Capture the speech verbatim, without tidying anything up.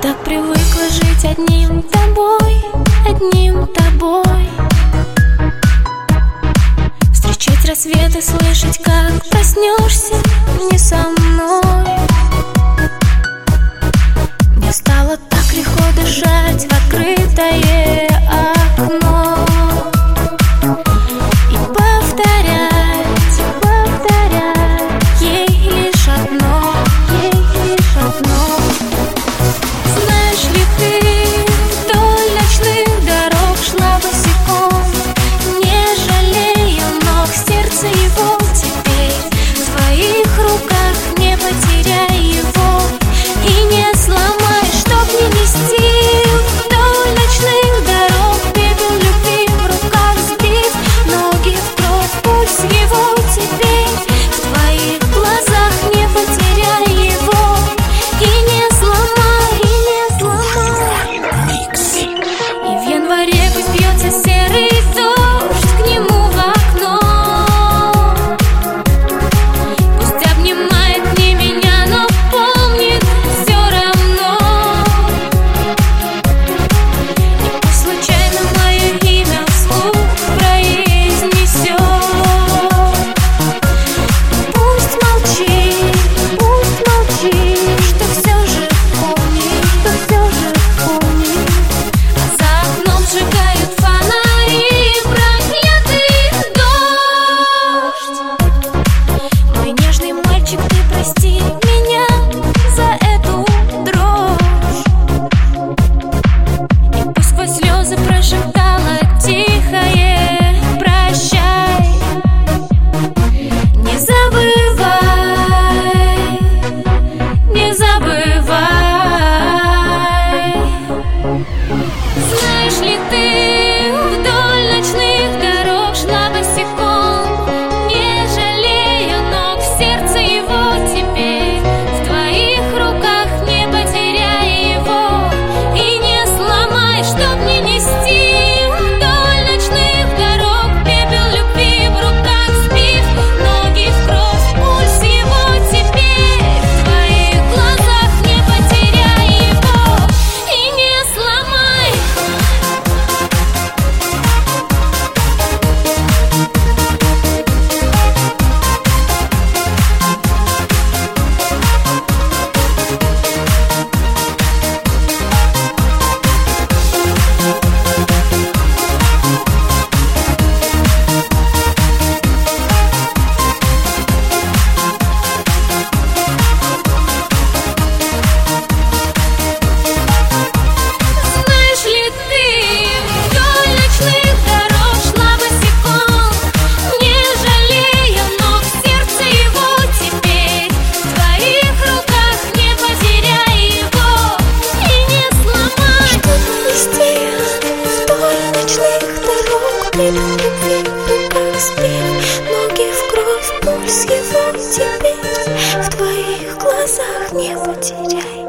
так привыкла жить одним тобой, одним тобой. Встречать рассветы, слышать, как проснешься не со мной. Мне стало так легко дышать в открытое окно и повторять, повторять ей лишь одно, ей лишь одно. Знаешь ли ты, вдоль ночных дорог шла босиком, не жалея ног, сердце его теперь в твоих руках, не потеряй его и не сломай, чтоб не нести. Вдоль ночных дорог пепел любви в руках сбив, ноги в кровь, пульс его теперь в твоих глазах, не потеряй его и не сломай, и не сломай. И в январе пусть бьется серый дождь к нему в окно, пусть обнимает не меня, но помнит все равно. И пусть случайно мое имя вслух произнесет, пусть молчит, пусть молчит, что все же помнит, что все же помнит. А за окном сжигают фонари, проклятый дождь. Мой нежный мальчик, ты прости меня за эту дрожь. И пусть сквозь слезы прошептала тихое прощай. Не забывай, не забывай. Знаешь ли ты, вдоль ночных дорог шла босиком, не жалея ног, сердце его теперь в твоих руках, не потеряй его и не сломай, чтоб не нести. Вдоль ночных дорог пепел любви в руках сбив, ноги в кровь, пульс его теперь в твоих глазах, не потеряй его и не сломай. Знаешь ли ты, вдоль ночных дорог шла босиком, не жалея ног, сердце его теперь в твоих руках, не потеряй его и не сломай. Чтоб нести вдоль ночных дорог пепел любви в руках сбив, ноги в кровь, пульс его теперь в твоих глазах, не потеряй.